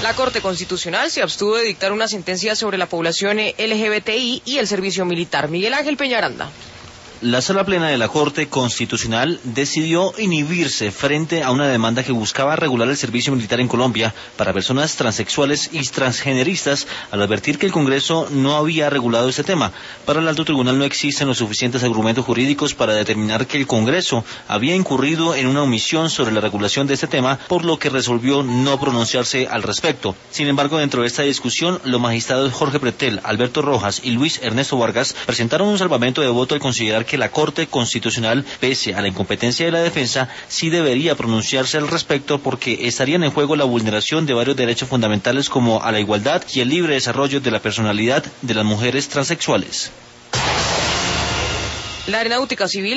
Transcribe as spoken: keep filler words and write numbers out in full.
La Corte Constitucional se abstuvo de dictar una sentencia sobre la población L G B T I y el servicio militar. Miguel Ángel Peñaranda. La Sala Plena de la Corte Constitucional decidió inhibirse frente a una demanda que buscaba regular el servicio militar en Colombia para personas transexuales y transgeneristas, al advertir que el Congreso no había regulado este tema. Para el Alto Tribunal no existen los suficientes argumentos jurídicos para determinar que el Congreso había incurrido en una omisión sobre la regulación de este tema, por lo que resolvió no pronunciarse al respecto. Sin embargo, dentro de esta discusión, los magistrados Jorge Pretel, Alberto Rojas y Luis Ernesto Vargas presentaron un salvamento de voto al considerar que la Corte Constitucional, pese a la incompetencia de la defensa, sí debería pronunciarse al respecto porque estarían en juego la vulneración de varios derechos fundamentales como a la igualdad y el libre desarrollo de la personalidad de las mujeres transexuales. La Aeronáutica Civil